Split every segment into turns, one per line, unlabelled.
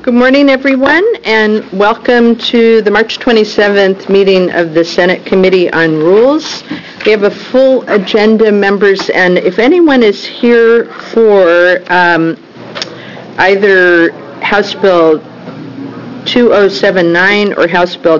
Good morning, everyone, and welcome to the March 27th meeting of the Senate Committee on Rules. We have a full agenda, members, and if anyone is here for either House Bill 2079 or House Bill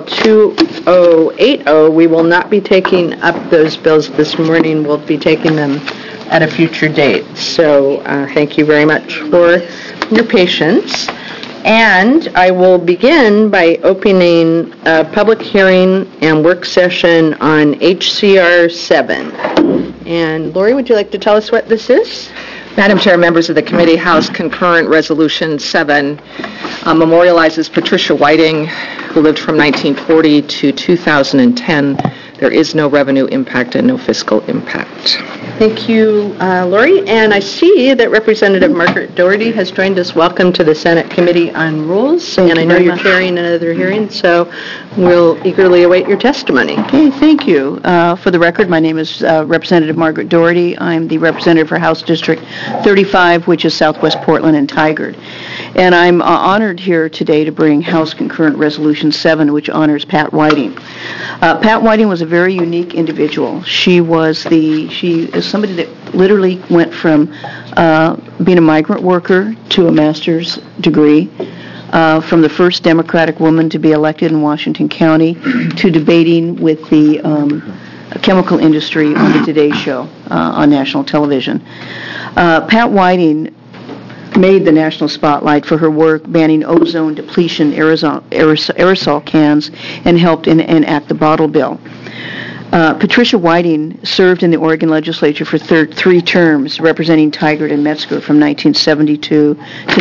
2080, we will not be taking up those bills this morning. We'll be taking them at a future date. So thank you very much for your patience. And I will begin by opening a public hearing and work session on HCR 7. And Lori, would you like to tell us what this is?
Madam Chair, members of the committee, House Concurrent Resolution 7 memorializes Patricia Whiting, who lived from 1940 to 2010. There is no revenue impact and no fiscal impact.
Thank you, Lori. And I see that Representative Margaret Doherty has joined us. Welcome to the Senate Committee on Rules. And I know you're chairing another hearing, so we'll eagerly await your testimony.
Okay, thank you. For the record, my name is Representative Margaret Doherty. I'm the representative for House District 35, which is Southwest Portland and Tigard. And I'm honored here today to bring House Concurrent Resolution 7, which honors Pat Whiting. Pat Whiting was a very unique individual. She is somebody that literally went from being a migrant worker to a master's degree, from the first Democratic woman to be elected in Washington County to debating with the chemical industry on the Today Show on national television. Pat Whiting made the national spotlight for her work banning ozone depletion aerosol cans and helped enact the bottle bill. Patricia Whiting served in the Oregon legislature for three terms, representing Tigard and Metzger from 1972 to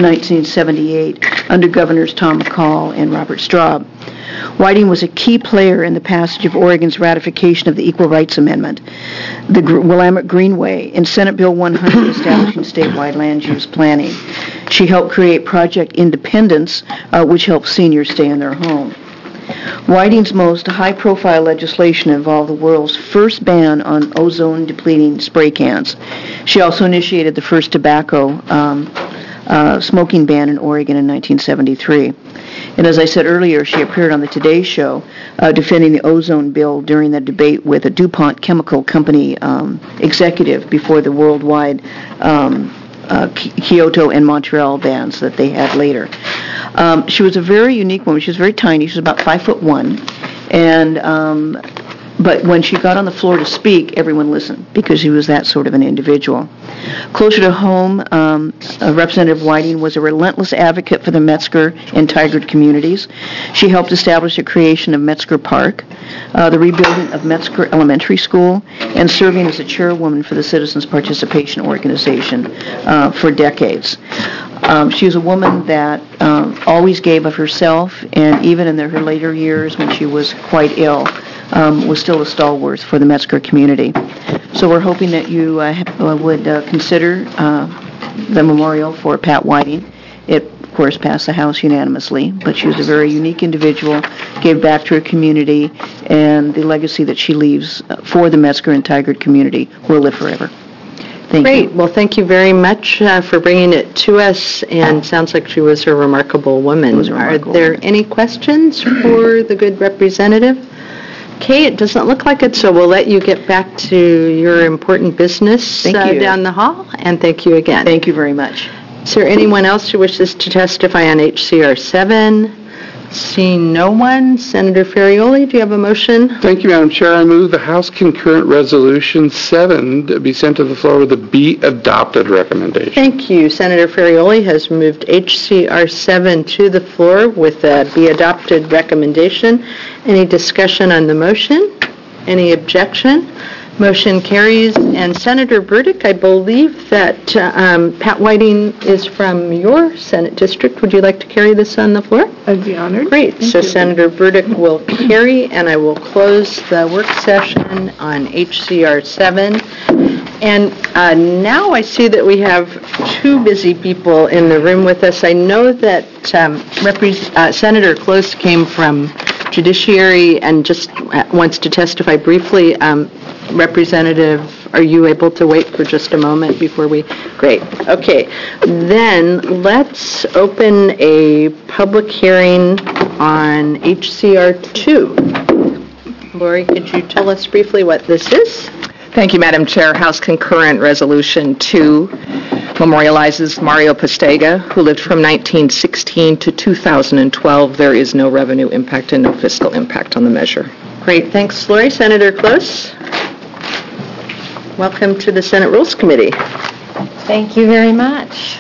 1978 under Governors Tom McCall and Robert Straub. Whiting was a key player in the passage of Oregon's ratification of the Equal Rights Amendment, the Willamette Greenway, and Senate Bill 100 establishing statewide land use planning. She helped create Project Independence, which helped seniors stay in their home. Whiting's most high-profile legislation involved the world's first ban on ozone-depleting spray cans. She also initiated the first tobacco smoking ban in Oregon in 1973. And as I said earlier, she appeared on the Today Show defending the ozone bill during the debate with a DuPont Chemical Company executive before the worldwide Kyoto and Montreal bans that they had later. She was a very unique woman. She was very tiny. She was about 5'1", and but when she got on the floor to speak, everyone listened because she was that sort of an individual. Closer to home, Representative Whiting was a relentless advocate for the Metzger and Tigard communities. She helped establish the creation of Metzger Park, the rebuilding of Metzger Elementary School, and serving as a chairwoman for the Citizens Participation Organization for decades. She was a woman that always gave of herself, and even in her later years when she was quite ill, was still a stalwart for the Metzger community. So we're hoping that you would consider the memorial for Pat Whiting. It, of course, passed the House unanimously, but she was a very unique individual, gave back to her community, and the legacy that she leaves for the Metzger and Tigard community will live forever.
Great. Well, thank you very much for bringing it to us, and sounds like she was a remarkable woman. Are there any questions for the good representative? Okay, it doesn't look like it, so we'll let you get back to your important business down the hall, and thank you again.
Thank you very much.
Is there anyone else who wishes to testify on HCR 7? Seeing no one, Senator Ferrioli, do you have a motion?
Thank you, Madam Chair. I move the House Concurrent Resolution 7 to be sent to the floor with a be adopted recommendation.
Thank you. Senator Ferrioli has moved HCR 7 to the floor with a be adopted recommendation. Any discussion on the motion? Any objection? Motion carries. And Senator Burdick, I believe that Pat Whiting is from your Senate district. Would you like to carry this on the floor?
I'd be honored.
Great. So Senator Burdick will carry, and I will close the work session on HCR 7. And now I see that we have two busy people in the room with us. I know that Senator Close came from Judiciary and just wants to testify briefly. Representative, are you able to wait for just a moment before we? Great. Okay. Then let's open a public hearing on HCR 2. Lori, could you tell us briefly what this is?
Thank you, Madam Chair. House Concurrent Resolution 2 memorializes Mario Pastega, who lived from 1916 to 2012. There is no revenue impact and no fiscal impact on the measure.
Great. Thanks, Lori. Senator Close? Welcome to the Senate Rules Committee.
Thank you very much.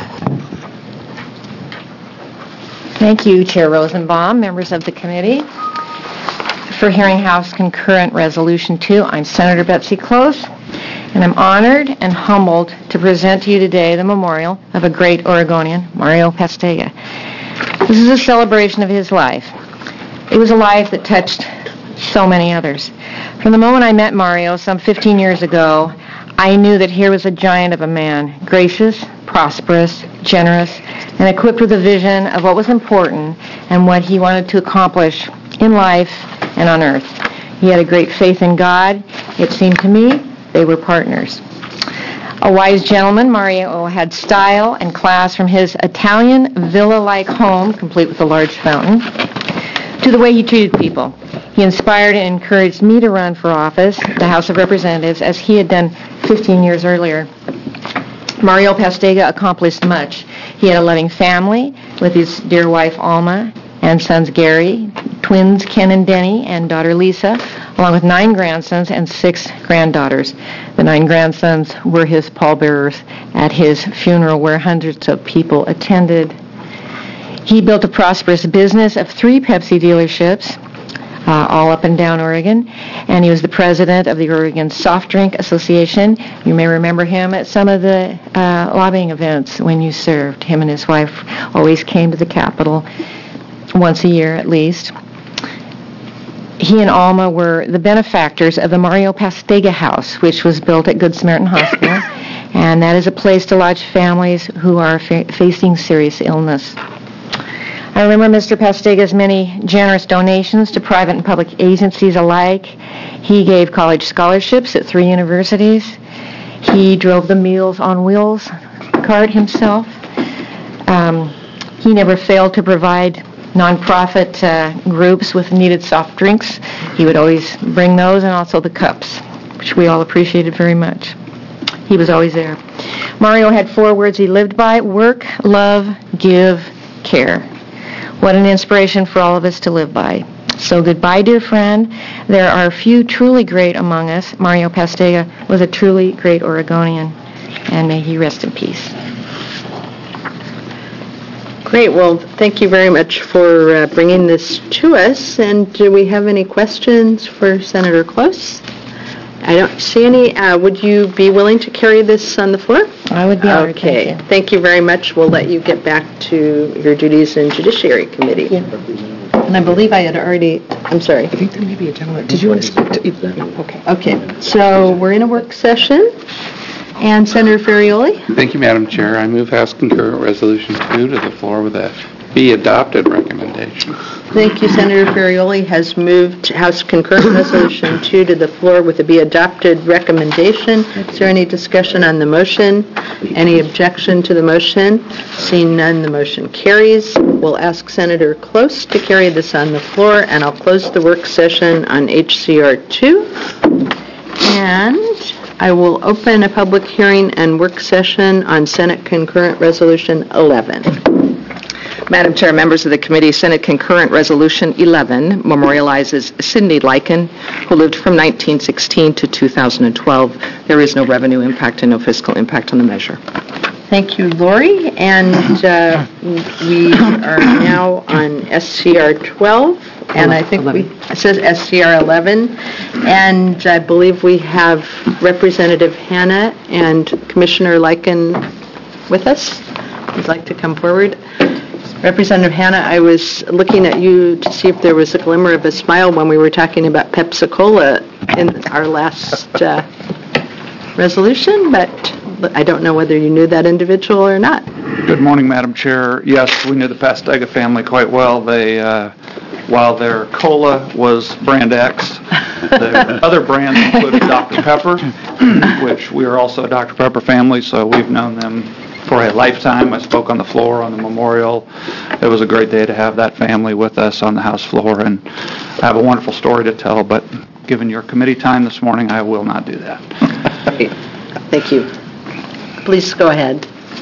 Thank you, Chair Rosenbaum, members of the committee. For hearing House Concurrent Resolution 2, I'm Senator Betsy Close, and I'm honored and humbled to present to you today the memorial of a great Oregonian, Mario Pastega. This is a celebration of his life. It was a life that touched so many others. From the moment I met Mario some 15 years ago, I knew that here was a giant of a man, gracious, prosperous, generous, and equipped with a vision of what was important and what he wanted to accomplish in life and on earth. He had a great faith in God. It seemed to me they were partners. A wise gentleman, Mario had style and class from his Italian villa-like home, complete with a large fountain, to the way he treated people. He inspired and encouraged me to run for office, the House of Representatives, as he had done 15 years earlier. Mario Pastega accomplished much. He had a loving family with his dear wife Alma and sons Gary, twins Ken and Denny, and daughter Lisa, along with 9 grandsons and 6 granddaughters. The 9 grandsons were his pallbearers at his funeral, where hundreds of people attended. He built a prosperous business of 3 Pepsi dealerships, all up and down Oregon, and he was the president of the Oregon Soft Drink Association. You may remember him at some of the lobbying events when you served. Him and his wife always came to the Capitol once a year at least. He and Alma were the benefactors of the Mario Pastega House, which was built at Good Samaritan Hospital, and that is a place to lodge families who are facing serious illness. I remember Mr. Pastega's many generous donations to private and public agencies alike. He gave college scholarships at 3 universities. He drove the Meals on Wheels cart himself. He never failed to provide nonprofit groups with needed soft drinks. He would always bring those, and also the cups, which we all appreciated very much. He was always there. Mario had 4 words he lived by: work, love, give, care. What an inspiration for all of us to live by. So goodbye, dear friend. There are few truly great among us. Mario Pastega was a truly great Oregonian, and may he rest in peace.
Great. Well, thank you very much for bringing this to us. And do we have any questions for Senator Close? I don't see any. Would you be willing to carry this on the floor?
I would be honored.
Okay. Thank you very much. We'll let you get back to your duties in Judiciary Committee.
Yeah.
And I believe I had already, I'm sorry.
I think there may be a gentleman. Did you want to speak to either? Okay.
Okay. So we're in a work session. And Senator Ferrioli?
Thank you, Madam Chair. I move House Concurrent Resolution 2 to the floor with a be adopted recommendation.
Thank you. Senator Ferrioli has moved House Concurrent Resolution 2 to the floor with a be adopted recommendation. Is there any discussion on the motion? Any objection to the motion? Seeing none, the motion carries. We'll ask Senator Close to carry this on the floor, and I'll close the work session on HCR 2. And I will open a public hearing and work session on Senate Concurrent Resolution 11.
Madam Chair, members of the committee, Senate Concurrent Resolution 11 memorializes Sidney Lycan, who lived from 1916 to 2012. There is no revenue impact and no fiscal impact on the measure.
Thank you, Lori. And we are now on SCR 12. And I think it says SCR 11. And I believe we have Representative Hanna and Commissioner Lycan with us. Would you like to come forward? Representative Hanna, I was looking at you to see if there was a glimmer of a smile when we were talking about Pepsi-Cola in our last resolution, but I don't know whether you knew that individual or not.
Good morning, Madam Chair. Yes, we knew the Pastega family quite well. They while their cola was brand X, the other brands included Dr. Pepper, which we are also a Dr. Pepper family, so we've known them for a lifetime. I spoke on the floor on the memorial. It was a great day to have that family with us on the House floor, and I have a wonderful story to tell, but given your committee time this morning, I will not do that.
Thank you. Please go ahead.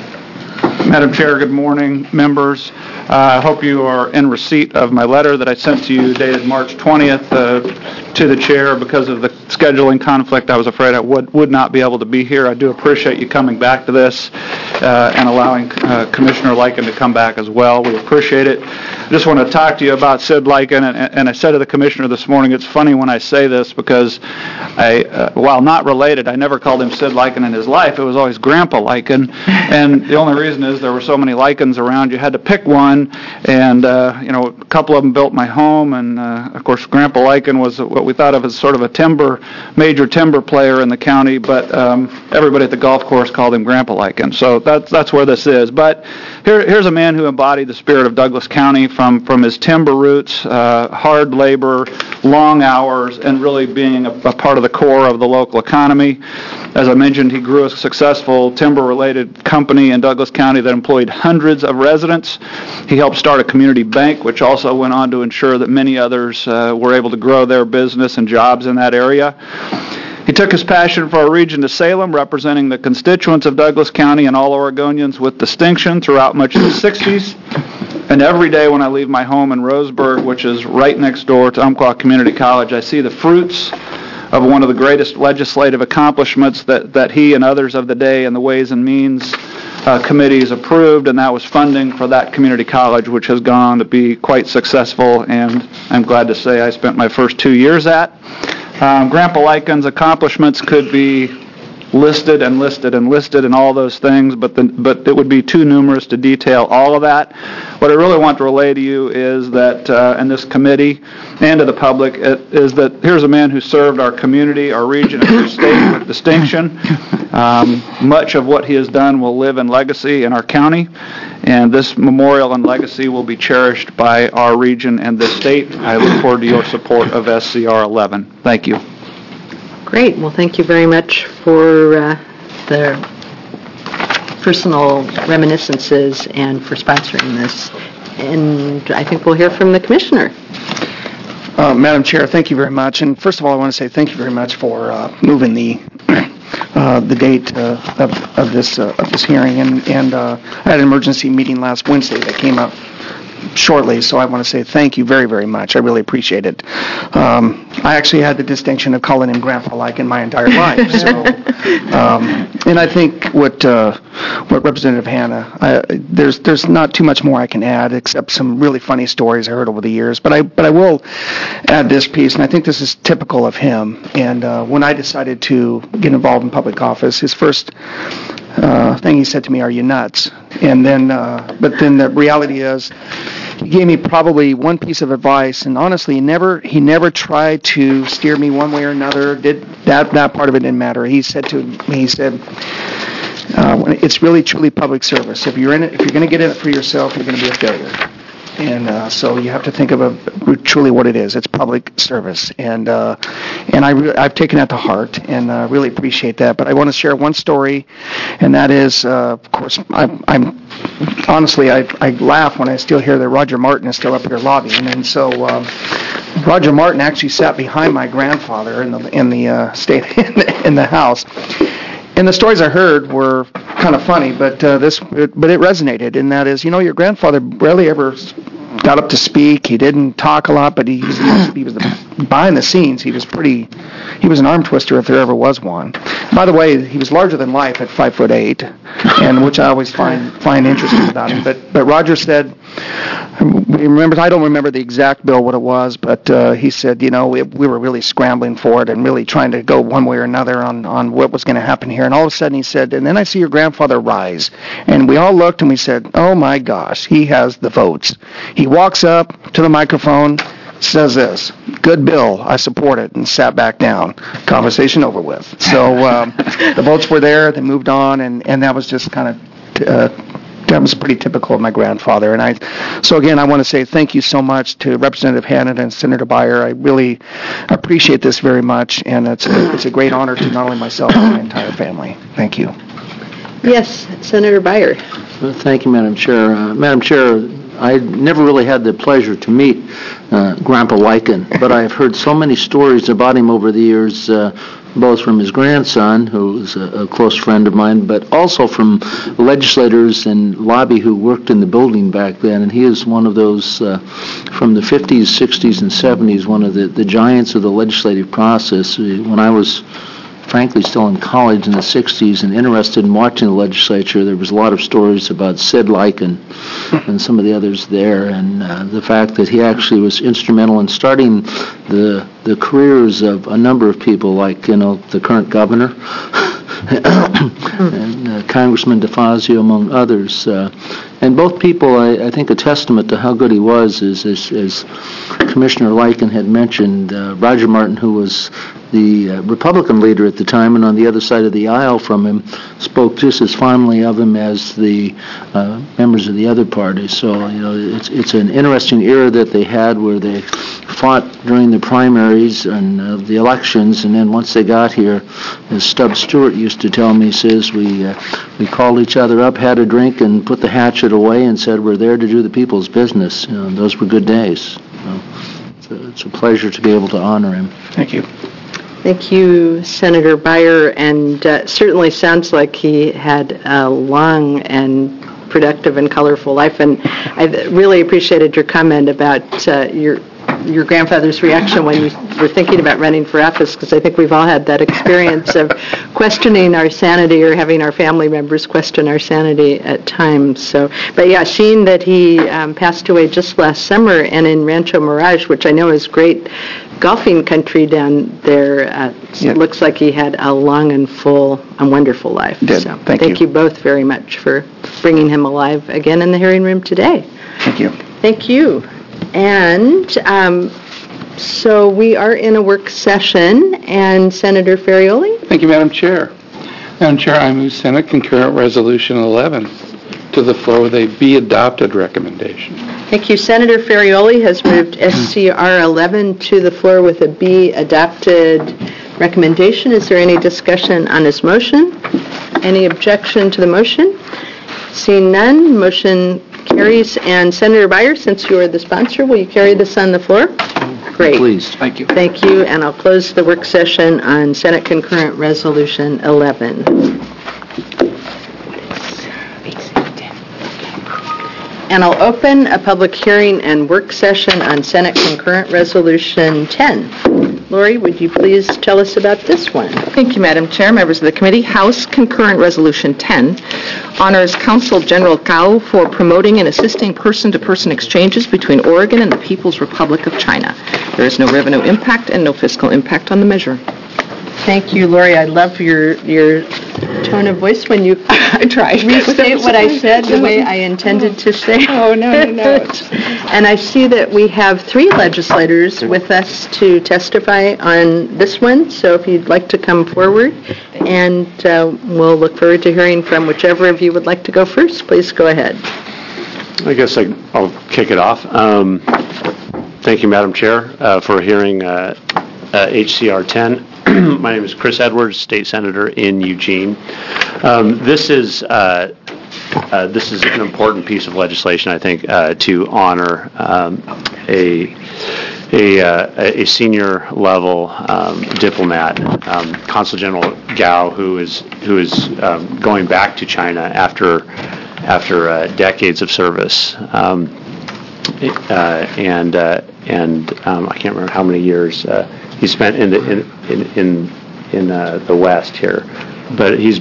Madam Chair, good morning, members. I hope you are in receipt of my letter that I sent to you dated March 20th to the chair. Because of the scheduling conflict, I was afraid I would not be able to be here. I do appreciate you coming back to this and allowing Commissioner Lyken to come back as well. We appreciate it. I just want to talk to you about Sid Lyken, and I said to the Commissioner this morning, it's funny when I say this because while not related, I never called him Sid Lyken in his life. It was always Grandpa Lyken, and the only reason is there were so many Lykens around, you had to pick one. And, a couple of them built my home, and, of course, Grandpa Lyken was what we thought of as sort of a major timber player in the county, but everybody at the golf course called him Grandpa Lyken. So that's where this is. But here's a man who embodied the spirit of Douglas County from his timber roots, hard labor, long hours, and really being a part of the core of the local economy. As I mentioned, he grew a successful timber-related company in Douglas County that employed hundreds of residents. He helped start a community bank, which also went on to ensure that many others were able to grow their business and jobs in that area. He took his passion for our region to Salem, representing the constituents of Douglas County and all Oregonians with distinction throughout much of the 60s. And every day when I leave my home in Roseburg, which is right next door to Umpqua Community College, I see the fruits of one of the greatest legislative accomplishments that he and others of the day and the Ways and Means committees approved, and that was funding for that community college, which has gone on to be quite successful, and I'm glad to say I spent my first 2 years at. Grandpa Lyken's accomplishments could be listed and listed and listed and all those things, but it would be too numerous to detail all of that. What I really want to relay to you is that, and this committee and to the public, is that here's a man who served our community, our region, and our state with distinction. Much of what he has done will live in legacy in our county, and this memorial and legacy will be cherished by our region and the state. I look forward to your support of SCR 11. Thank you.
Great. Well, thank you very much for the personal reminiscences and for sponsoring this. And I think we'll hear from the Commissioner.
Madam Chair, thank you very much. And first of all, I want to say thank you very much for moving the date of this hearing. And I had an emergency meeting last Wednesday that came up shortly, so I want to say thank you very, very much. I really appreciate it. I actually had the distinction of calling him Grandpa Lyken my entire life. So, and I think what Representative Hanna, there's not too much more I can add except some really funny stories I heard over the years. But I will add this piece, and I think this is typical of him. And when I decided to get involved in public office, his first thing he said to me, "Are you nuts?" And then, but then the reality is, he gave me probably one piece of advice, and honestly, he never tried to steer me one way or another. That part of it didn't matter. He said to me, it's really truly public service. If you're going to get in it for yourself, you're going to be a failure. And so you have to think of truly what it is. It's public service, and I've taken that to heart, and really appreciate that. But I want to share one story, and that is, of course, I'm honestly I laugh when I still hear that Roger Martin is still up here lobbying, and so Roger Martin actually sat behind my grandfather in the state in the House. And the stories I heard were kind of funny, but it resonated. And that is, your grandfather rarely ever got up to speak. He didn't talk a lot, but he was behind the scenes. He was an arm twister if there ever was one. By the way, he was larger than life at 5'8", and which I always find interesting about him. But Roger said, I don't remember the exact bill, what it was, but he said, we were really scrambling for it and really trying to go one way or another on what was going to happen here. And all of a sudden he said, and then I see your grandfather rise. And we all looked and we said, oh my gosh, he has the votes. He walks up to the microphone, says this, good bill, I support it, and sat back down. Conversation over with. So the votes were there, they moved on, and that was just kind of that was pretty typical of my grandfather. So again, I want to say thank you so much to Representative Hannan and Senator Beyer. I really appreciate this very much, and it's a great honor to not only myself but my entire family. Thank you.
Yes, Senator Beyer.
Thank you, Madam Chair. Madam Chair, I never really had the pleasure to meet Grandpa Lycan, but I've heard so many stories about him over the years, both from his grandson, who's a close friend of mine, but also from legislators and lobby who worked in the building back then. And he is one of those, from the 50s, 60s, and 70s, one of the giants of the legislative process. When I was frankly still in college in the 60s and interested in watching the legislature, there was a lot of stories about Sid Lycan and some of the others there, and the fact that he actually was instrumental in starting the careers of a number of people, like, the current governor and Congressman DeFazio, among others. And both people, I think a testament to how good he was is, as Commissioner Lycan had mentioned, Roger Martin, who was the Republican leader at the time, and on the other side of the aisle from him, spoke just as fondly of him as the members of the other parties. So, it's an interesting era that they had, where they fought during the primaries and the elections, and then once they got here, as Stubbs Stewart used to tell me, says, we called each other up, had a drink, and put the hatchet away and said, we're there to do the people's business. Those were good days. It's a pleasure to be able to honor him.
Thank you.
Thank you, Senator Beyer, and certainly sounds like he had a long and productive and colorful life, and I really appreciated your comment about your grandfather's reaction when you were thinking about running for office, because I think we've all had that experience of questioning our sanity or having our family members question our sanity at times. So, but yeah, seeing that he passed away just last summer, and in Rancho Mirage, which I know is great golfing country down there, it looks like he had a long and full and wonderful life. So thank you both very much for bringing him alive again in the hearing room today.
Thank you.
Thank you. And so we are in a work session, and Senator Ferrioli?
Thank you, Madam Chair. Madam Chair, I move Senate Concurrent Resolution 11 to the floor with a be adopted recommendation.
Thank you. Senator Ferrioli has moved SCR 11 to the floor with a be adopted recommendation. Is there any discussion on his motion? Any objection to the motion? Seeing none, motion carries. And Senator Beyer, since you are the sponsor, will you carry this on the floor? Great.
Please.
Thank you.
Thank you, and I'll close the work session on Senate Concurrent Resolution 11. And I'll open a public hearing and work session on Senate Concurrent Resolution 10. Lori, would you please tell us about this one?
Thank you, Madam Chair, members of the committee. House Concurrent Resolution 10 honors Consul General Gao for promoting and assisting person-to-person exchanges between Oregon and the People's Republic of China. There is no revenue impact and no fiscal impact on the measure.
Thank you, Lori. I love your tone of voice when you
I tried.
restate what I said the way I intended to say.
Oh, no.
And I see that we have 3 legislators with us to testify on this one, so if you'd like to come forward, and we'll look forward to hearing from whichever of you would like to go first. Please go ahead.
I guess I'll kick it off. Thank you, Madam Chair, for hearing HCR 10. My name is Chris Edwards, State Senator in Eugene. This is an important piece of legislation, I think, to honor a senior level diplomat, Consul General Gao, who is going back to China after decades of service, and I can't remember how many years he spent in the West here, but he's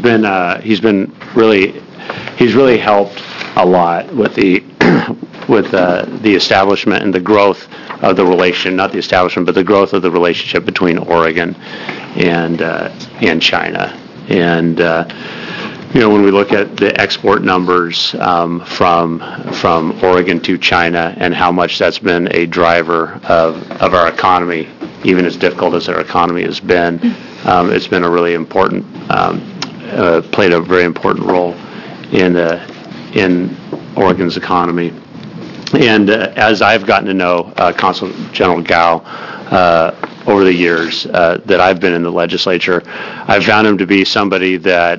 really helped a lot with the establishment and the growth of the relation, not the establishment, but the growth of the relationship between Oregon and China. And when we look at the export numbers from Oregon to China and how much that's been a driver of our economy, even as difficult as our economy has been, it's been a really important, played a very important role in in Oregon's economy. And as I've gotten to know Consul General Gao over the years that I've been in the legislature, I've found him to be somebody that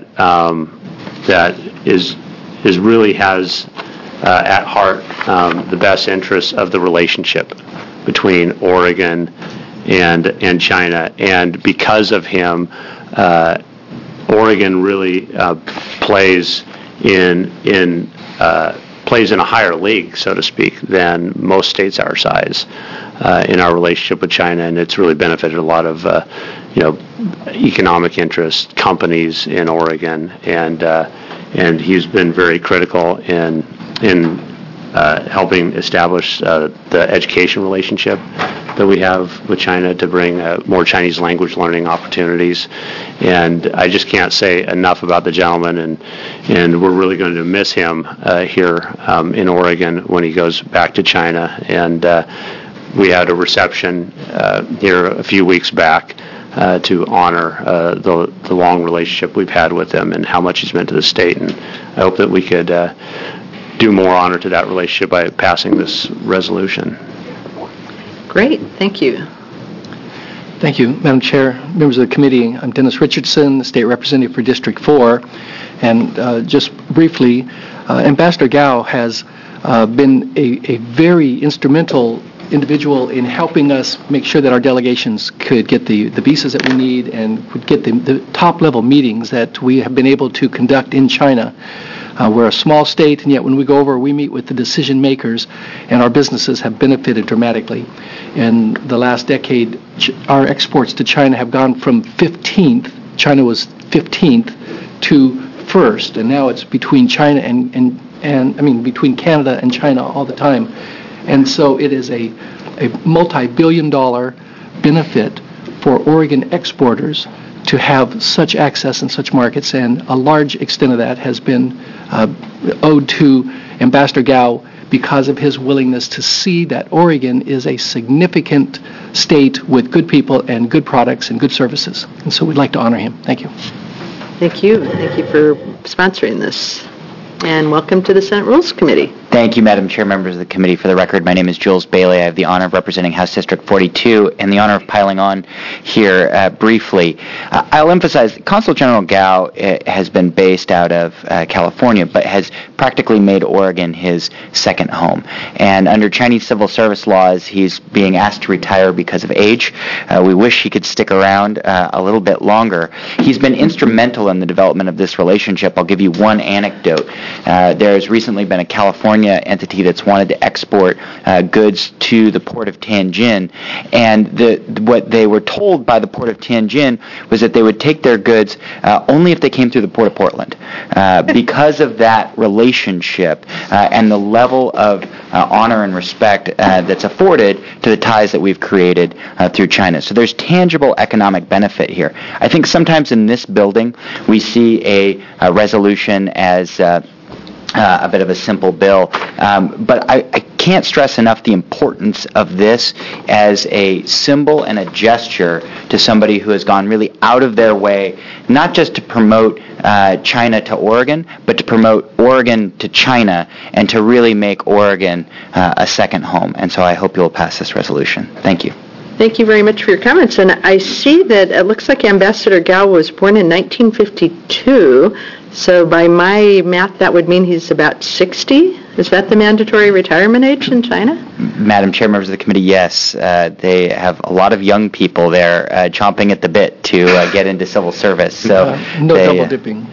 is really has at heart the best interests of the relationship between Oregon and China. And because of him, Oregon really plays in a higher league, so to speak, than most states our size in our relationship with China, and it's really benefited a lot of economic interest companies in Oregon, and he's been very critical in helping establish the education relationship that we have with China to bring more Chinese language learning opportunities. And I just can't say enough about the gentleman, and we're really going to miss him here in Oregon when he goes back to China. And we had a reception here a few weeks back to honor the long relationship we've had with him and how much he's meant to the state. And I hope that we could do more honor to that relationship by passing this resolution.
Great, thank you.
Thank you, Madam Chair, members of the committee. I'm Dennis Richardson, the State Representative for District 4. And just briefly, Ambassador Gao has been a very instrumental individual in helping us make sure that our delegations could get the visas that we need and would get the top-level meetings that we have been able to conduct in China. We're a small state, and yet when we go over, we meet with the decision makers, and our businesses have benefited dramatically. In the last decade, our exports to China have gone from 15th, China was 15th, to first, and now it's between China between Canada and China all the time. And so it is a multi-billion-dollar benefit for Oregon exporters to have such access in such markets, and a large extent of that has been owed to Ambassador Gao because of his willingness to see that Oregon is a significant state with good people and good products and good services. And so we'd like to honor him. Thank you.
Thank you. Thank you for sponsoring this. And welcome to the Senate Rules Committee.
Thank you, Madam Chair, members of the committee. For the record, my name is Jules Bailey. I have the honor of representing House District 42 and the honor of piling on here briefly. I'll emphasize Consul General Gao has been based out of California, but has practically made Oregon his second home. And under Chinese civil service laws, he's being asked to retire because of age. We wish he could stick around a little bit longer. He's been instrumental in the development of this relationship. I'll give you one anecdote. There has recently been a California entity that's wanted to export goods to the port of Tianjin, and what they were told by the port of Tianjin was that they would take their goods only if they came through the port of Portland. Because of that relationship and the level of honor and respect that's afforded to the ties that we've created through China. So there's tangible economic benefit here. I think sometimes in this building we see a resolution as a bit of a simple bill, but I can't stress enough the importance of this as a symbol and a gesture to somebody who has gone really out of their way, not just to promote China to Oregon, but to promote Oregon to China and to really make Oregon a second home. And so I hope you'll pass this resolution. Thank you.
Thank you very much for your comments. And I see that it looks like Ambassador Gao was born in 1952. So by my math, that would mean he's about 60? Is that the mandatory retirement age in China?
Madam Chair, members of the committee, yes. They have a lot of young people there chomping at the bit to get into civil service. So
no double dipping.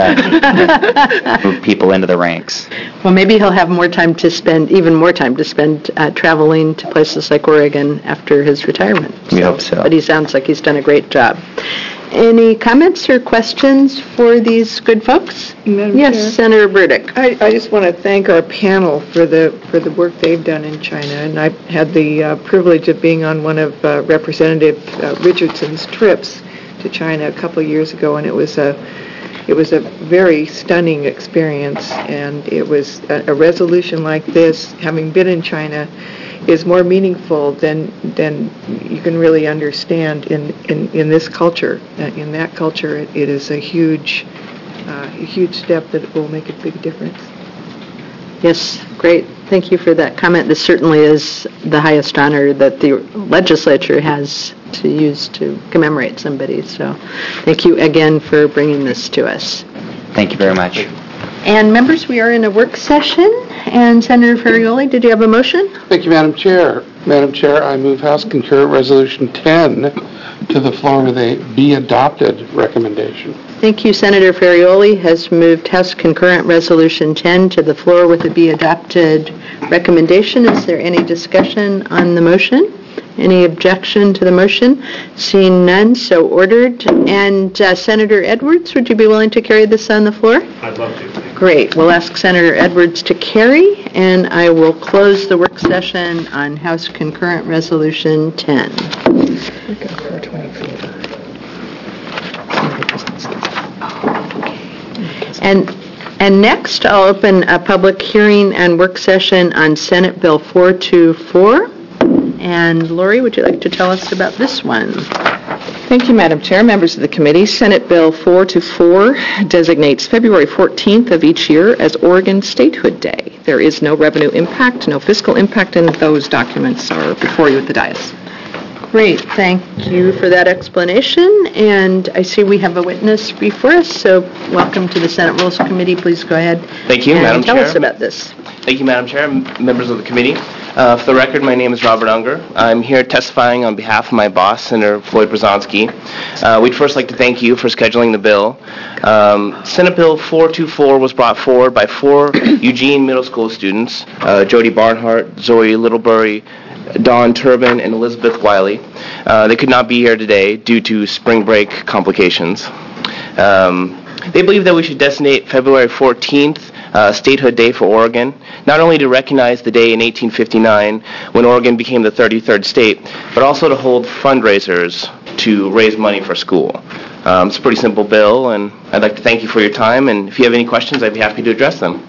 Move people into the ranks.
Well, maybe he'll have more time to spend, even more time to spend traveling to places like Oregon after his retirement.
We hope so.
But he sounds like he's done a great job. Any comments or questions for these good folks?
Madam
Yes,
Chair?
Senator Burdick.
I just want to thank our panel for the work they've done in China, and I've had the privilege of being on one of Representative Richardson's trips to China a couple of years ago, and it was a very stunning experience. And it was a resolution like this, having been in China, is more meaningful than you can really understand in this culture. In that culture, it is a huge step that will make a big difference.
Yes, great. Thank you for that comment. This certainly is the highest honor that the legislature has to use to commemorate somebody. So thank you again for bringing this to us.
Thank you very much.
And members, we are in a work session. And Senator Ferrioli, did you have a motion?
Thank you, Madam Chair. Madam Chair, I move House Concurrent Resolution 10 to the floor with a be adopted recommendation.
Thank you. Senator Ferrioli has moved House Concurrent Resolution 10 to the floor with a be adopted recommendation. Is there any discussion on the motion? Any objection to the motion? Seeing none, so ordered. And Senator Edwards, would you be willing to carry this on the floor?
I'd love to.
Great. We'll ask Senator Edwards to carry, and I will close the work session on House Concurrent Resolution 10. And next, I'll open a public hearing and work session on Senate Bill 424. And Lori, would you like to tell us about this one?
Thank you, Madam Chair, members of the committee. Senate Bill 424 designates February 14th of each year as Oregon Statehood Day. There is no revenue impact, no fiscal impact, and those documents are before you at the dais.
Great, thank you for that explanation. And I see we have a witness before us, so welcome to the Senate Rules Committee. Please go ahead.
Thank you, Madam Chair.
Tell us about this.
Thank you, Madam Chair, members of the committee. For the record, my name is Robert Unger. I'm here testifying on behalf of my boss, Senator Floyd Brzezinski. We'd first like to thank you for scheduling the bill. Senate Bill 424 was brought forward by 4 Eugene Middle School students, Jody Barnhart, Zoe Littlebury, Dawn Turbin, and Elizabeth Wiley. They could not be here today due to spring break complications. They believe that we should designate February 14th Statehood Day for Oregon, not only to recognize the day in 1859 when Oregon became the 33rd state, but also to hold fundraisers to raise money for school. It's a pretty simple bill, and I'd like to thank you for your time, and if you have any questions, I'd be happy to address them.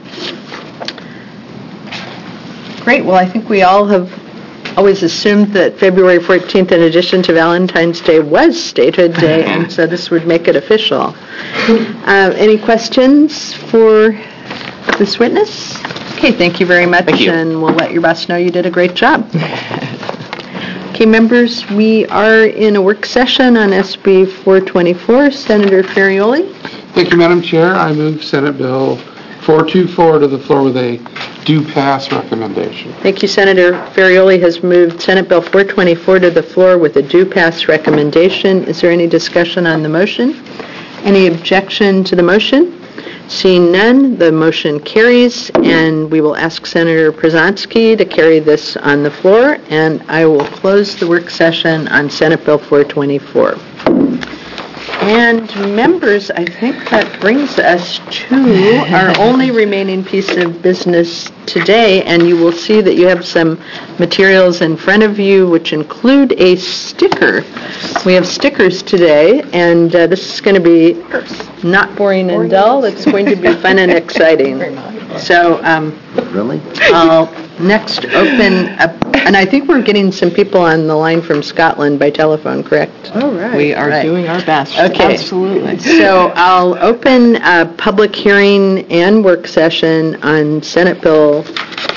Great. Well, I think we all have always assumed that February 14th, in addition to Valentine's Day, was Statehood Day, and so this would make it official. Any questions for this witness? Okay, thank you very much, and we'll let your boss know you did a great job. Okay, members, we are in a work session on SB 424. Senator Ferrioli.
Thank you, Madam Chair. I move Senate Bill 424 to the floor with a do pass recommendation.
Thank you. Senator Ferrioli has moved Senate Bill 424 to the floor with a do pass recommendation. Is there any discussion on the motion? Any objection to the motion? Seeing none, the motion carries, and we will ask Senator Brzezinski to carry this on the floor, and I will close the work session on Senate Bill 424. And members, I think that brings us to our only remaining piece of business today, and you will see that you have some materials in front of you which include a sticker. We have stickers today, and this is going to be not boring and dull. It's going to be fun and exciting. So
Really?
I'll next open up, and I think we're getting some people on the line from Scotland by telephone, correct?
All right. We are doing our best.
Okay.
Absolutely.
So I'll open a public hearing and work session on Senate Bill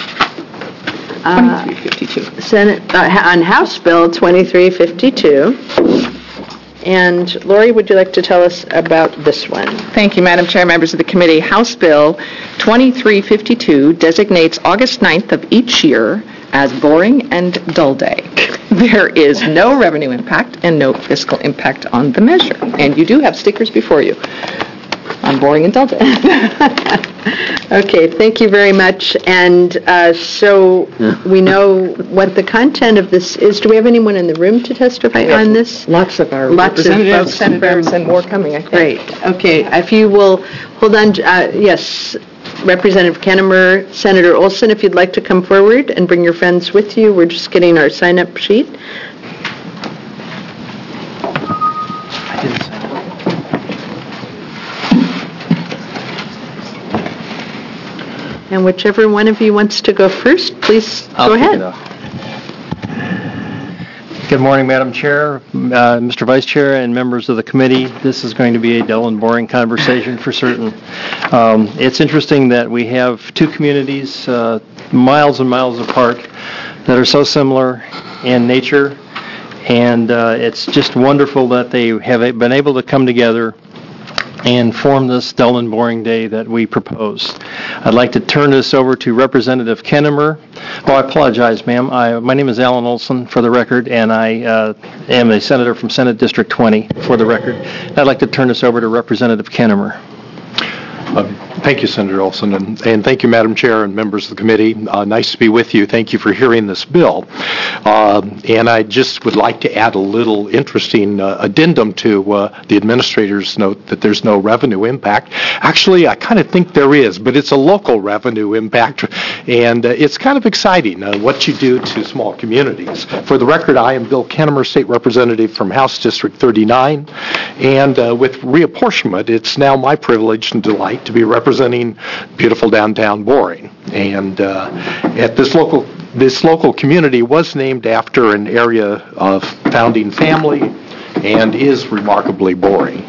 2352.
On House Bill 2352. And Lori, would you like to tell us about this one?
Thank you, Madam Chair, members of the committee. House Bill 2352 designates August 9th of each year as Boring and Dull Day. There is no revenue impact and no fiscal impact on the measure. And you do have stickers before you on Boring and Dull Day.
Okay, thank you very much. And so we know what the content of this is. Do we have anyone in the room to testify on this?
Lots of our representatives, senators, and more coming, I think.
Great. Okay, if you will hold on. Yes, Representative Kennemer, Senator Olson, if you'd like to come forward and bring your friends with you. We're just getting our sign-up sheet. And whichever one of you wants to go first, please go ahead.
Good morning, Madam Chair, Mr. Vice Chair, and members of the committee. This is going to be a dull and boring conversation for certain. It's interesting that we have two communities miles and miles apart that are so similar in nature, and it's just wonderful that they have been able to come together and form this dull and boring day that we proposed. I'd like to turn this over to Representative Kennemer. Oh, I apologize, ma'am. My name is Alan Olson, for the record, and I am a senator from Senate District 20, for the record. I'd like to turn this over to Representative Kennemer.
Thank you, Senator Olson, and thank you, Madam Chair and members of the committee. Nice to be with you. Thank you for hearing this bill. And I just would like to add a little interesting addendum to the administrator's note that there's no revenue impact. Actually, I kind of think there is, but it's a local revenue impact, and it's kind of exciting what you do to small communities. For the record, I am Bill Kennemer, State Representative from House District 39, and with reapportionment, it's now my privilege and delight to be representing beautiful downtown Boring. And at this local community was named after an area of founding family and is remarkably boring.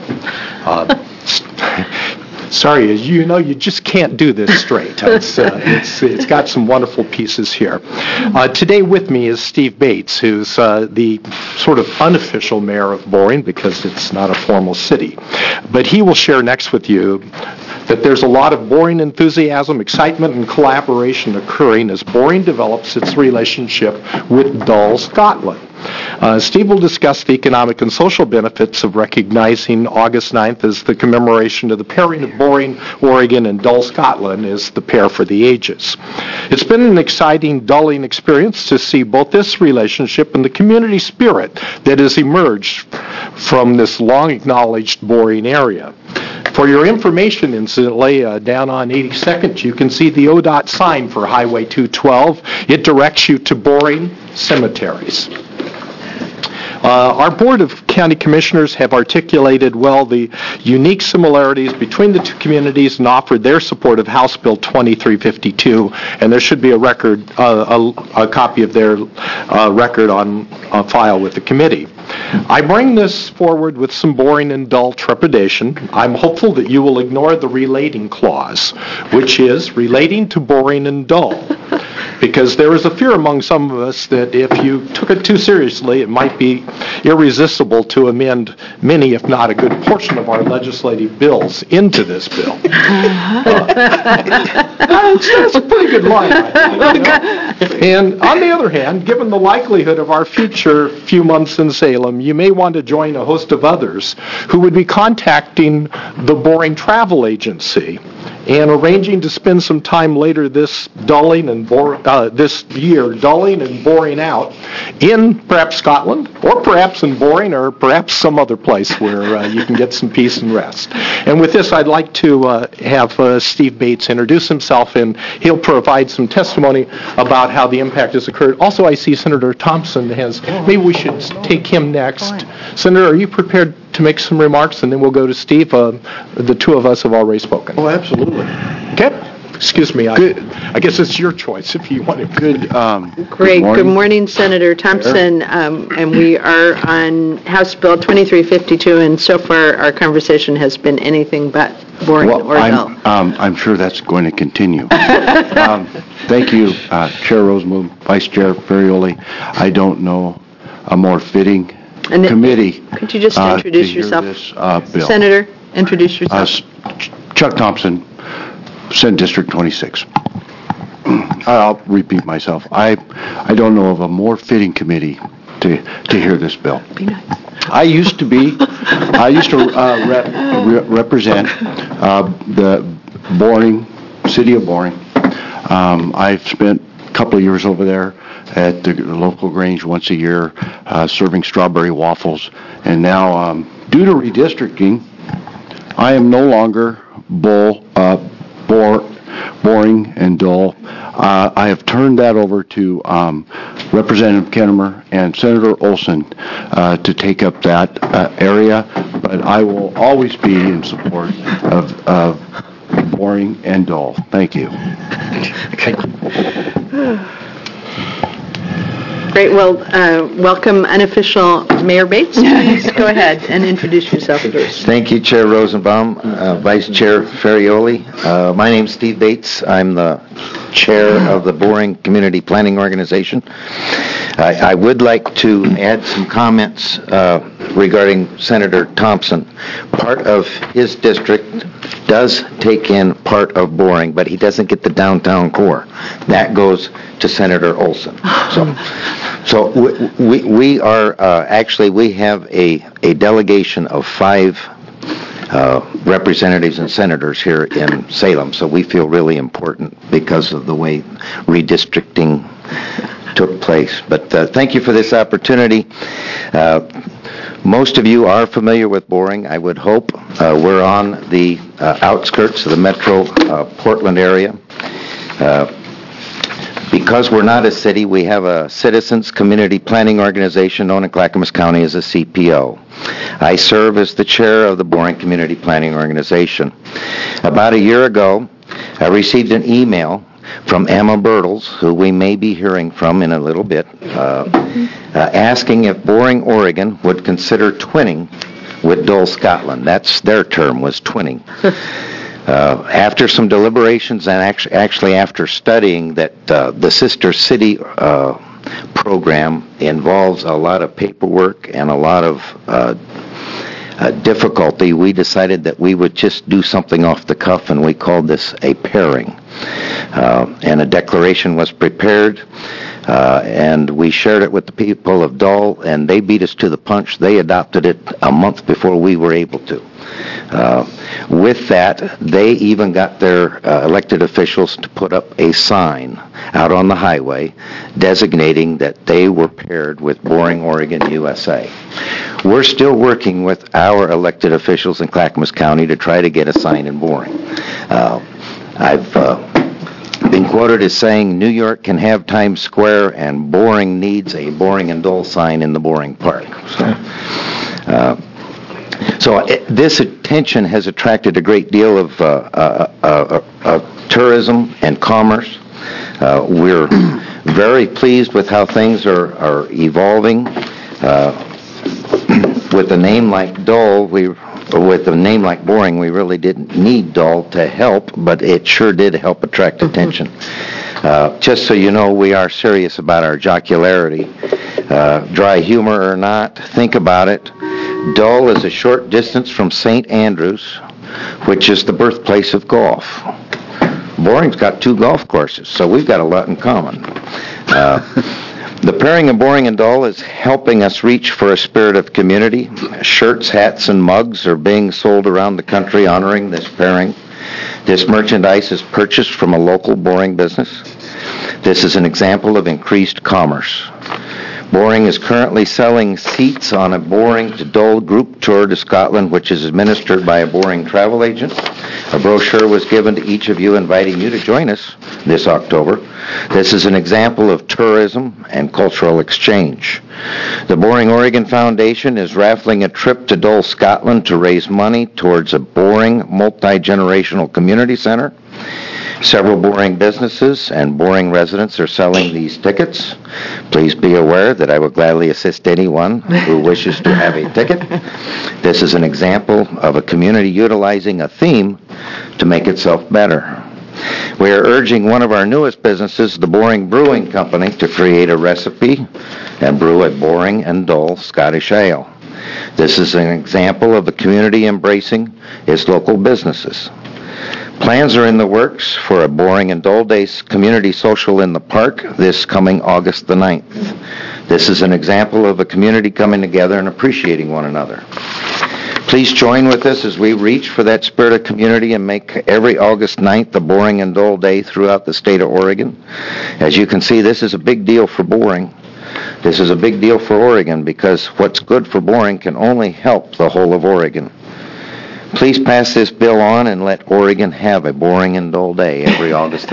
Sorry, as you know, you just can't do this straight. It's got some wonderful pieces here. Today with me is Steve Bates, who's the sort of unofficial mayor of Boring because it's not a formal city. But he will share next with you that there's a lot of Boring enthusiasm, excitement, and collaboration occurring as Boring develops its relationship with Dull, Scotland. Steve will discuss the economic and social benefits of recognizing August 9th as the commemoration of the pairing of Boring, Oregon, and Dull, Scotland as the pair for the ages. It's been an exciting, dulling experience to see both this relationship and the community spirit that has emerged from this long-acknowledged Boring area. For your information, incidentally, down on 82nd, you can see the ODOT sign for Highway 212. It directs you to Boring cemeteries. Our Board of County Commissioners have articulated well the unique similarities between the two communities and offered their support of House Bill 2352, and there should be a record, a copy of their record on file with the committee. I bring this forward with some boring and dull trepidation. I'm hopeful that you will ignore the relating clause, which is relating to boring and dull. Because there is a fear among some of us that if you took it too seriously, it might be irresistible to amend many, if not a good portion of our legislative bills into this bill. That's a pretty good line, I think. And on the other hand, given the likelihood of our future few months in Salem, you may want to join a host of others who would be contacting the Boring Travel Agency and arranging to spend some time later this year dulling and boring out in perhaps Scotland, or perhaps in Boring, or perhaps some other place where you can get some peace and rest. And with this, I'd like to have Steve Bates introduce himself, and he'll provide some testimony about how the impact has occurred. Also, I see Senator Thompson has, maybe we should take him next. Senator, are you prepared to make some remarks, and then we'll go to Steve? The two of us have already spoken.
Oh, absolutely.
Okay. Excuse me. I guess it's your choice if you want to.
Great. Good morning, Senator Thompson. And we are on House Bill 2352, and so far our conversation has been anything but boring or dull.
I'm sure that's going to continue. Thank you, Chair Rosenblum, Vice Chair Ferrioli. I don't know a more fitting committee.
Could you just introduce yourself?
Bill.
Senator, introduce yourself.
Chuck Thompson, Senate District 26. I'll repeat myself. I don't know of a more fitting committee to hear this bill.
Be nice.
I used to represent the Boring, city of Boring. I've spent a couple of years over there at the local Grange once a year serving strawberry waffles. And now, due to redistricting, I am no longer boring and dull. I have turned that over to Representative Kennemer and Senator Olson to take up that area, but I will always be in support of boring and dull. Thank you.
Great. Well, welcome, unofficial Mayor Bates. Please go ahead and introduce yourself first.
Thank you, Chair Rosenbaum, Vice Chair Ferrioli. My name's Steve Bates. I'm the chair of the Boring Community Planning Organization. I would like to add some comments regarding Senator Thompson. Part of his district does take in part of Boring, but he doesn't get the downtown core. That goes to Senator Olson. So we are actually, we have a delegation of 5 representatives and senators here in Salem, so we feel really important because of the way redistricting took place. But thank you for this opportunity. Most of you are familiar with Boring, I would hope. We're on the outskirts of the metro Portland area. Because we're not a city, we have a Citizens Community Planning Organization known in Clackamas County as a CPO. I serve as the chair of the Boring Community Planning Organization. About a year ago, I received an email from Emma Bertels, who we may be hearing from in a little bit, asking if Boring, Oregon would consider twinning with Dole, Scotland. That's their term, was twinning. After some deliberations and actually after studying that the sister city program involves a lot of paperwork and a lot of difficulty, we decided that we would just do something off the cuff, and we called this a pairing. And a declaration was prepared, and we shared it with the people of Dole, and they beat us to the punch. They adopted it a month before we were able to. With that, they even got their elected officials to put up a sign out on the highway designating that they were paired with Boring, Oregon, USA. We're still working with our elected officials in Clackamas County to try to get a sign in Boring. I've been quoted as saying New York can have Times Square and Boring needs a Boring and Dole sign in the Boring Park. So this attention has attracted a great deal of tourism and commerce. We're very pleased with how things are evolving. With a name like Dole, with a name like Boring, we really didn't need Dole to help, but it sure did help attract attention. Just so you know, we are serious about our jocularity. Dry humor or not, think about it. Dole is a short distance from St. Andrews, which is the birthplace of golf. Boring's got 2 golf courses, so we've got a lot in common. The pairing of Boring and Dole is helping us reach for a spirit of community. Shirts, hats, and mugs are being sold around the country honoring this pairing. This merchandise is purchased from a local Boring business. This is an example of increased commerce. Boring is currently selling seats on a Boring to Dole group tour to Scotland, which is administered by a Boring travel agent. A brochure was given to each of you inviting you to join us this October. This is an example of tourism and cultural exchange. The Boring, Oregon Foundation is raffling a trip to Dole, Scotland to raise money towards a Boring multi-generational community center. Several Boring businesses and Boring residents are selling these tickets. Please be aware that I will gladly assist anyone who wishes to have a ticket. This is an example of a community utilizing a theme to make itself better. We are urging one of our newest businesses, the Boring Brewing Company, to create a recipe and brew a Boring and Dole Scottish ale. This is an example of the community embracing its local businesses. Plans are in the works for a Boring and Dole Days community social in the park this coming August the 9th. This is an example of a community coming together and appreciating one another. Please join with us as we reach for that spirit of community and make every August 9th a Boring and Dole Day throughout the state of Oregon. As you can see, this is a big deal for Boring. This is a big deal for Oregon because what's good for Boring can only help the whole of Oregon. Please pass this bill on and let Oregon have a Boring and Dole Day every August the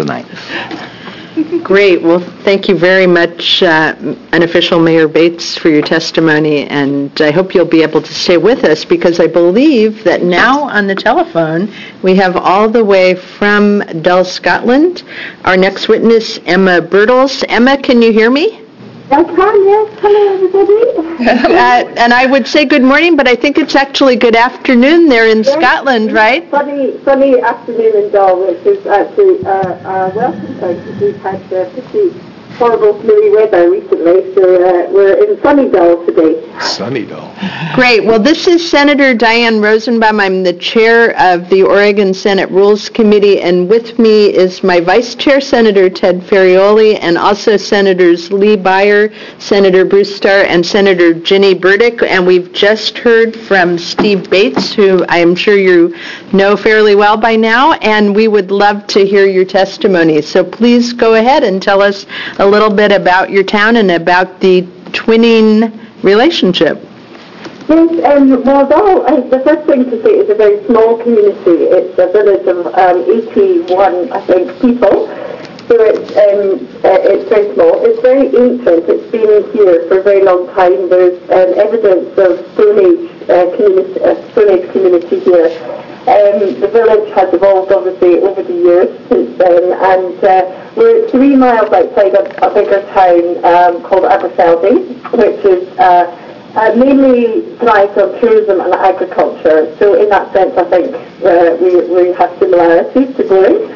9th.
Great. Well, thank you very much, Unofficial Mayor Bates, for your testimony, and I hope you'll be able to stay with us because I believe that now on the telephone we have all the way from Dole, Scotland, our next witness, Emma Bertels. Emma, can you hear me?
I can, yes. Hello, everybody.
And I would say good morning, but I think it's actually good afternoon there in Scotland, right?
Sunny afternoon in Dull, which is actually a welcome time because we've had pretty horrible snowy weather recently, so we're in sunny Dull today.
Sunny Dull.
Great. Well, this is Senator Diane Rosenbaum. I'm the chair of the Oregon Senate Rules Committee, and with me is my vice chair, Senator Ted Ferrioli, and also Senators Lee Byer, Senator Bruce Starr, and Senator Ginny Burdick. And we've just heard from Steve Bates, who I am sure you know fairly well by now, and we would love to hear your testimony. So please go ahead and tell us a little bit about your town and about the twinning relationship.
Yes, well, Dull, the first thing to say is a very small community. It's a village of 81, I think, people. So it's very small. It's very ancient. It's been here for a very long time. There's evidence of Stone Age community here. The village has evolved, obviously, over the years since then, and we're 3 miles outside a bigger town called Aberfeldy, which is mainly thrives on tourism and agriculture. So in that sense, I think we have similarities to Boring.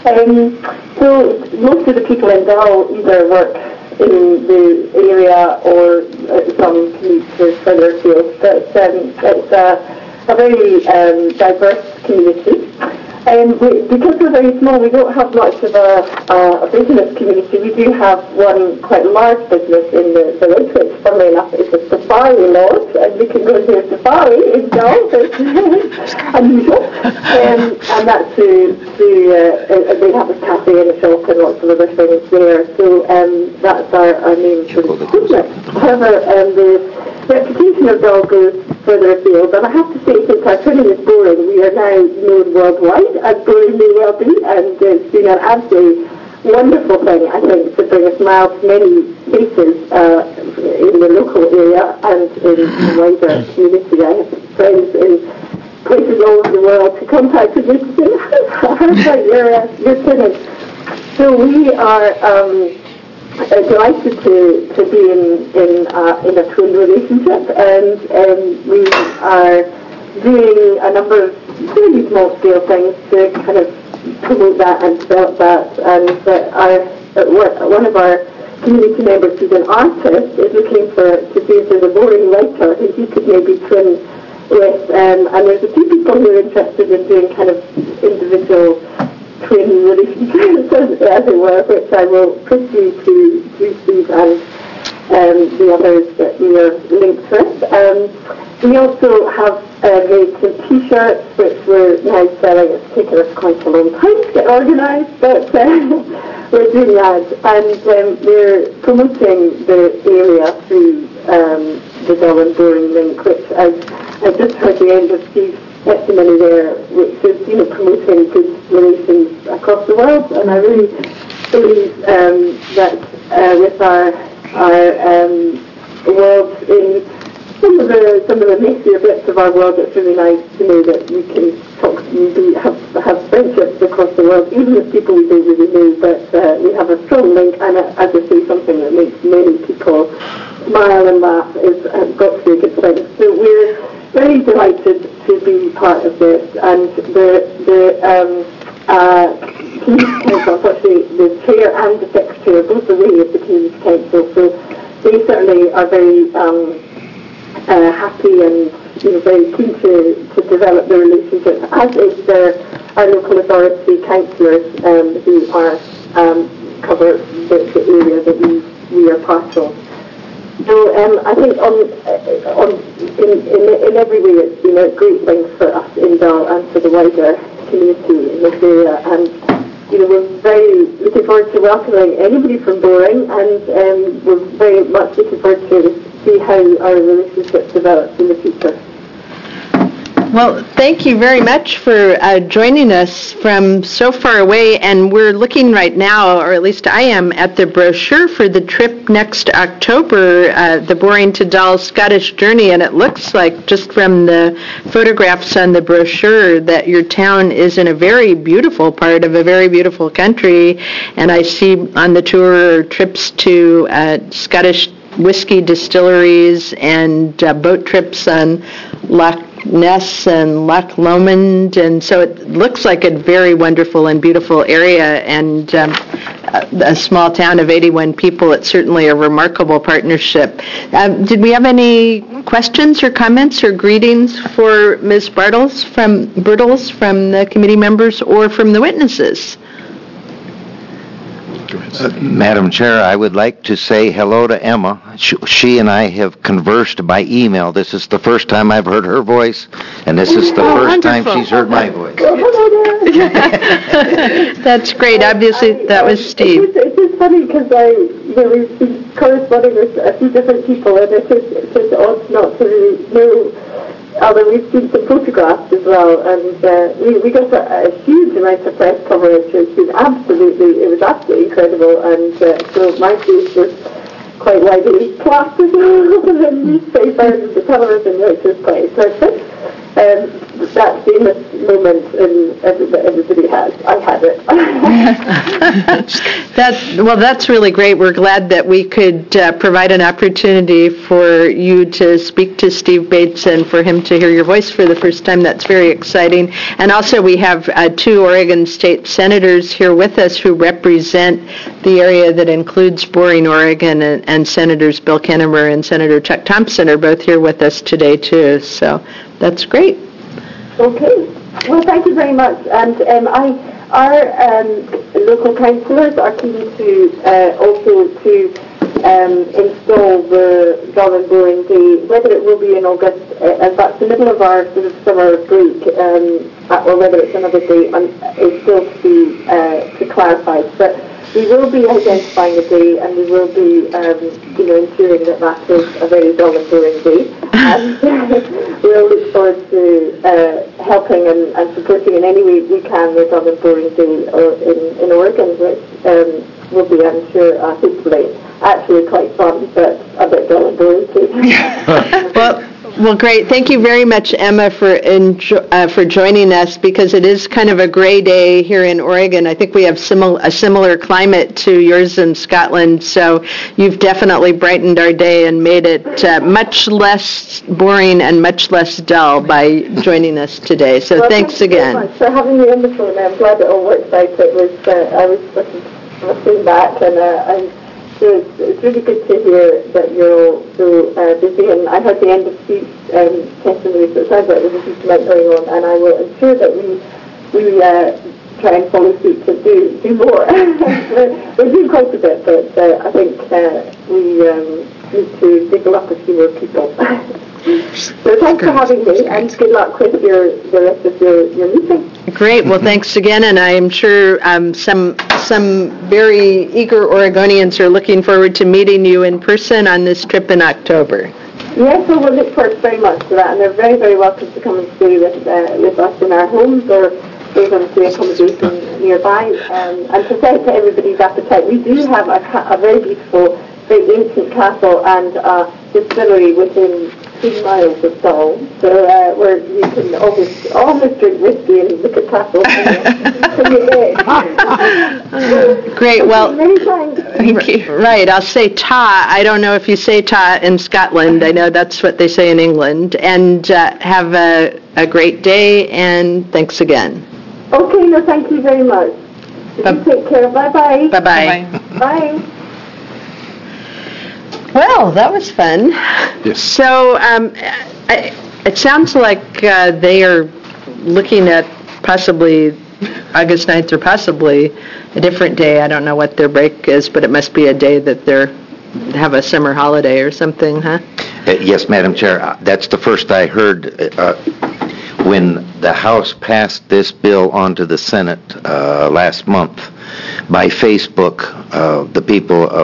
So most of the people in Dull either work in the area or some commute to further afield. But it's a very diverse community. Because we're very small, we don't have much of a business community. We do have one quite large business in the village, which, funnily enough, is a safari lodge, and we can go to a safari in Dull. It's unusual. And that's they have a cafe and a shop and lots of other things there. So that's our main business. However, the reputation of Dull goes further afield, and I have to say, since our twinning is Boring, we are now known worldwide as Boring may well be, and it's been an absolutely wonderful thing, I think, to bring a smile to many faces in the local area and in the wider community. I have friends in places all over the world who contacted me to say, I heard about your twinning. So we are delighted to be in a twin relationship, and we are doing a number of really small scale things to kind of promote that and develop that. And one of our community members, who's an artist, is looking to see if there's a Boring writer who he could maybe twin with. And there's a few people who are interested in doing kind of individual twin relationships, as it were, which I will pursue to Steve and the others that we are linked with. We also have made some T-shirts, which we're now selling. It's taken us quite a long time to get organised, but we're doing that. And we're promoting the area through the Dull and Boring link, which I just heard the end of Steve's testimony there, which is, promoting good relations across the world. And I really believe that with our world in some of the messier bits of our world, it's really nice to know that we can talk and have friendships across the world, even with people we don't really know, but we have a strong link, and as I say, something that makes many people smile and laugh has got to be a good thing. So we're very delighted to be part of this, and the Community Council, unfortunately, the chair and the secretary are both away of the Community Council, so they certainly are very happy and very keen to develop the relationship, as is our local authority councillors who are cover the area that we are part of. So I think in every way it's been a great thing for us in Dull and for the wider community in this area, and we're very looking forward to welcoming anybody from Boring, and we're very much looking forward to see how our relationship develops in the future.
Well, thank you very much for joining us from so far away, and we're looking right now, or at least I am, at the brochure for the trip next October, the Boring to Dull Scottish Journey, and it looks like, just from the photographs on the brochure, that your town is in a very beautiful part of a very beautiful country, and I see on the tour trips to Scottish whiskey distilleries and boat trips on Loch Ness and Loch Lomond, and so it looks like a very wonderful and beautiful area, and a small town of 81 people. It's certainly a remarkable partnership. Did we have any questions or comments or greetings for Ms. Bartles from the committee members or from the witnesses?
Madam Chair, I would like to say hello to Emma. She and I have conversed by email. This is the first time I've heard her voice, and this is the first time she's heard my voice.
That's great. Obviously, that was Steve.
It's just funny because we've been corresponding with a few different people, and it's just odd not to really know. Although we've seen some photographs as well, and we got a huge amount of press coverage. It was absolutely incredible, and so my face was quite widely plastered over the newspaper and the television, which was quite impressive. That famous moment, and everybody has. I had it.
That's really great. We're glad that we could provide an opportunity for you to speak to Steve Bates and for him to hear your voice for the first time. That's very exciting. And also we have two Oregon State Senators here with us who represent the area that includes Boring, Oregon, and Senators Bill Kennemer and Senator Chuck Thompson are both here with us today, too. So that's great.
Okay. Well, thank you very much. And our local councillors are keen to also to install the Dull Boring Day, whether it will be in August, in fact, the middle of our sort of summer break, or whether it's another day, is still to be clarified. But we will be identifying a day, and we will be, ensuring that is a very dull and boring day. And we'll look forward to helping and supporting in any way we can the dull and boring day in Oregon, which will be, I'm sure, hopefully, actually quite fun, but a bit dull and boring too.
Well, great. Thank you very much, Emma, for joining us, because it is kind of a gray day here in Oregon. I think we have a similar climate to yours in Scotland, so you've definitely brightened our day and made it much less boring and much less dull by joining us today. So thanks again.
Thank you very much for having me on the phone. I'm glad it all worked out. I was listening back, and so it's really good to hear that you're all so busy, and I heard the end of Steve's testimony, so it sounds like there's a huge amount going on, and I will ensure that we try and follow suit to do more. We're doing quite a bit, but I think we need to signal up a few more people. So thanks for having me, and good luck with the rest of your meeting.
Great. Well, thanks again, and I am sure some very eager Oregonians are looking forward to meeting you in person on this trip in October.
Yes, well, we'll look forward very much to that, and they're very, very welcome to come and stay with us in our homes or stay on the accommodation nearby. And to set to everybody's appetite, we do have a very beautiful, very ancient castle and distillery within 2 miles of Dull, so where you can almost drink whiskey and look at castles when you're there.
Great. Well,
thank you.
Right. I'll say ta. I don't know if you say ta in Scotland. I know that's what they say in England. And have a great day, and thanks again.
Okay. No, thank you very much. Take care. Bye-bye.
Bye-bye.
Bye.
Well, that was fun.
Yes.
So it sounds like they are looking at possibly August 9th or possibly a different day. I don't know what their break is, but it must be a day that they have a summer holiday or something, huh?
Yes, Madam Chair. That's the first I heard when the House passed this bill onto the Senate last month by Facebook. The people of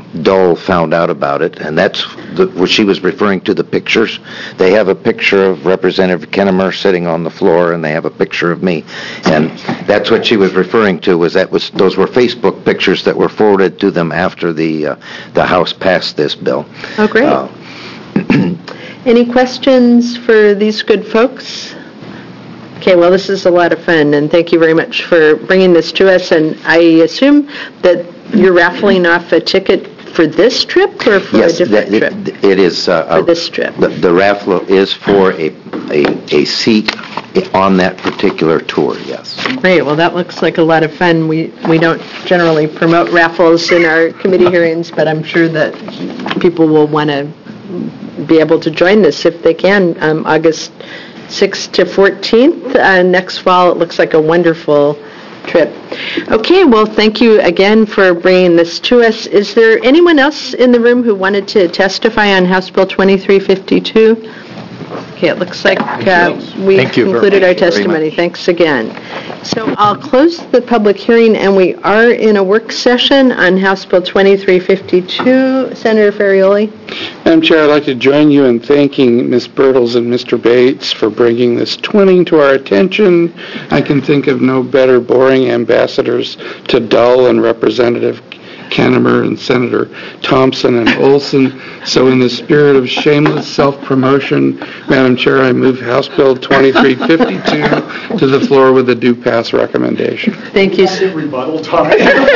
Dole found out about it, and that's what she was referring to, the pictures. They have a picture of Representative Kennemer sitting on the floor, and they have a picture of me. And that's what she was referring to, those were Facebook pictures that were forwarded to them after the House passed this bill.
Oh, great. Any questions for these good folks? Okay, well, this is a lot of fun, and thank you very much for bringing this to us. And I assume that you're raffling off a ticket for this trip or for a different trip?
Yes, it is.
For this trip.
The raffle is for a seat on that particular tour, yes.
Great, well, that looks like a lot of fun. We don't generally promote raffles in our committee hearings, but I'm sure that people will want to be able to join this if they can. August 6th to 14th next fall. It looks like a wonderful trip. Okay, well, thank you again for bringing this to us. Is there anyone else in the room who wanted to testify on House Bill 2352? Okay, it looks like we've concluded our testimony. Thanks again. So I'll close the public hearing, and we are in a work session on House Bill 2352. Senator Ferrioli.
Madam Chair, I'd like to join you in thanking Ms. Birtles and Mr. Bates for bringing this twinning to our attention. I can think of no better boring ambassadors to Dull and Representative Kennemer and Senator Thompson and Olson. So in the spirit of shameless self-promotion, Madam Chair, I move House Bill 2352 to the floor with a due pass recommendation.
Thank you.
Rebuttal time.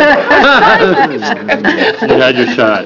You had your shot.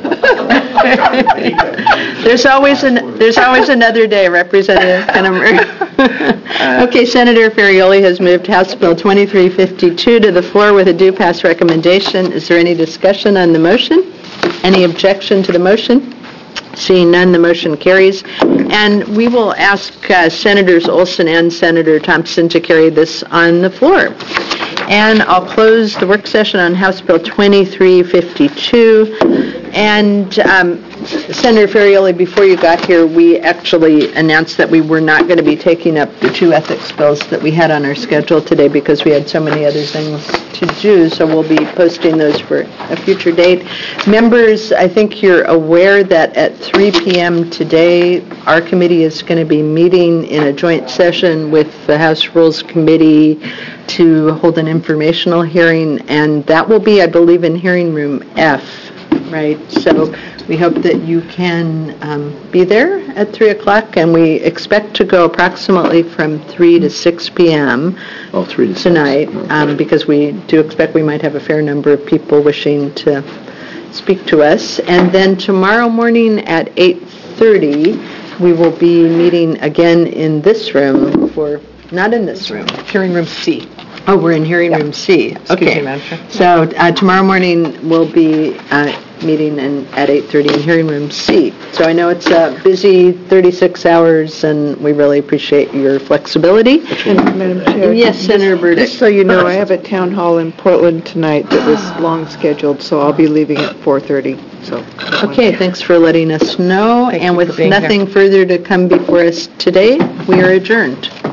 There's always another day, Representative Kennemer. Okay, Senator Ferrioli has moved House Bill 2352 to the floor with a due pass recommendation. Is there any discussion on the motion? Any objection to the motion? Seeing none, the motion carries. And we will ask Senators Olson and Senator Thompson to carry this on the floor. And I'll close the work session on House Bill 2352. And Senator Ferrioli, before you got here, we actually announced that we were not going to be taking up the two ethics bills that we had on our schedule today because we had so many other things to do, so we'll be posting those for a future date. Members, I think you're aware that at 3 p.m. today, our committee is going to be meeting in a joint session with the House Rules Committee to hold an informational hearing, and that will be, I believe, in hearing room F, right? So we hope that you can be there at 3 o'clock, and we expect to go approximately from 3 to 6 p.m.
3 to 6.
Tonight, because we do expect we might have a fair number of people wishing to speak to us. And then tomorrow morning at 8:30, we will be meeting again in this room not in this room, hearing room C. Oh, we're in hearing room C. Okay. So tomorrow morning we'll be meeting at 8:30 in hearing room C. So I know it's a busy 36 hours, and we really appreciate your flexibility.
And Madam Chair,
yes, Senator Burdick.
Just so you know, I have a town hall in Portland tonight that was long scheduled, so I'll be leaving at 4:30. So.
Okay, thanks for letting us know. And with nothing further to come before us today, we are adjourned.